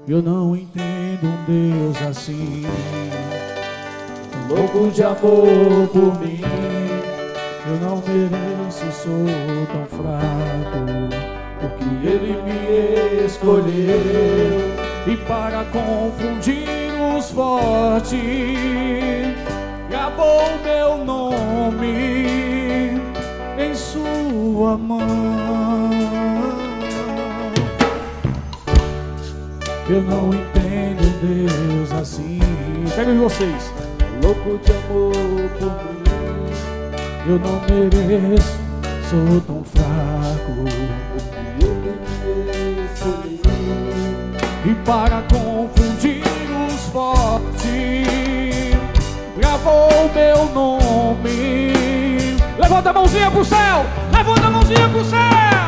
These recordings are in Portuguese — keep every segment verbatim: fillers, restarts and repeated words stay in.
Eu não entendo um Deus assim, louco de amor por mim. Eu não mereço, sou tão fraco, porque Ele me escolheu. E para confundir os fortes, gravou meu nome em sua mão. Eu não entendo Deus assim. Pega vocês. Louco de amor por mim. Eu não mereço, sou tão fraco, porque Ele me escolheu. E para confundir os fortes, gravou meu nome. Levanta a mãozinha pro céu. Levanta a mãozinha pro céu.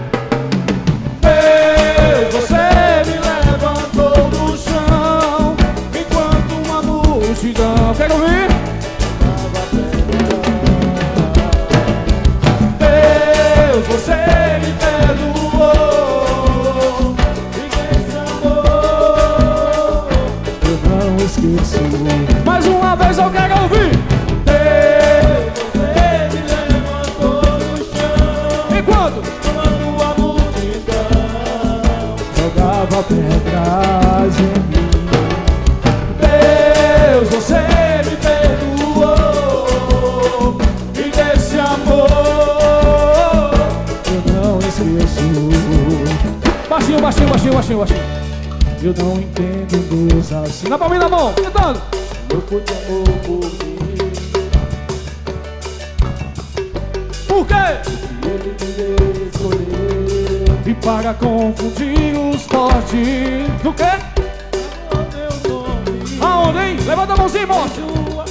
Deus, você me levantou do chão, enquanto uma multidão. Quer ouvir? Deus, você me perdoou e desse amor eu não esqueço. Mais uma vez eu quero ouvir. Deus, você me levantou do chão, enquanto a multidão jogava pedras em mim. Deus, você me perdoou e desse amor eu não esqueço. Baixinho, baixinho, baixinho, baixinho, baixinho. Eu não entendo Deus assim. Na palminha da mão, cantando. Louco de amor por mim. Por quê? Ele me escolheu. E para confundir os fortes. Do quê? Aonde, hein? Levanta a mãozinha, moço.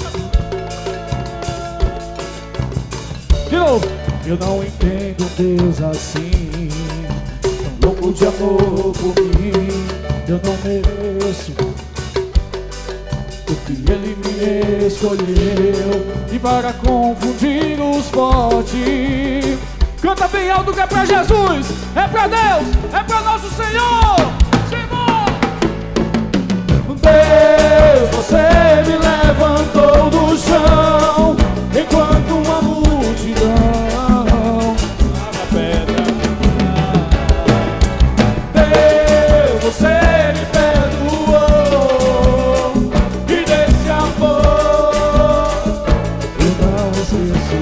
De novo. Eu não entendo Deus assim, tão louco de amor por mim. Eu não mereço, porque Ele me escolheu. E para confundir os fortes, canta bem alto que é pra Jesus, é pra Deus, é pra nosso Senhor. Senhor, Deus, você me levantou do chão, enquanto uma multidão jogava pedra. Deus, você me perdoou e desse amor eu não esqueço.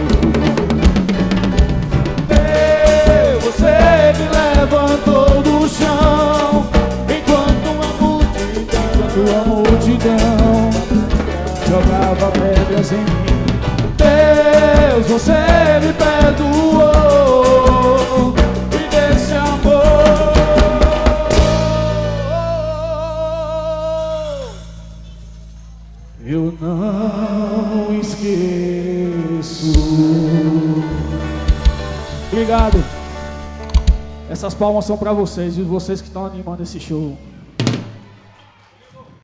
Deus, você me levantou do chão, enquanto uma multidão, a multidão jogava pedras em mim. Deus, você me perdoou e desse amor eu não esqueço. Obrigado. Essas palmas são para vocês e vocês que estão animando esse show.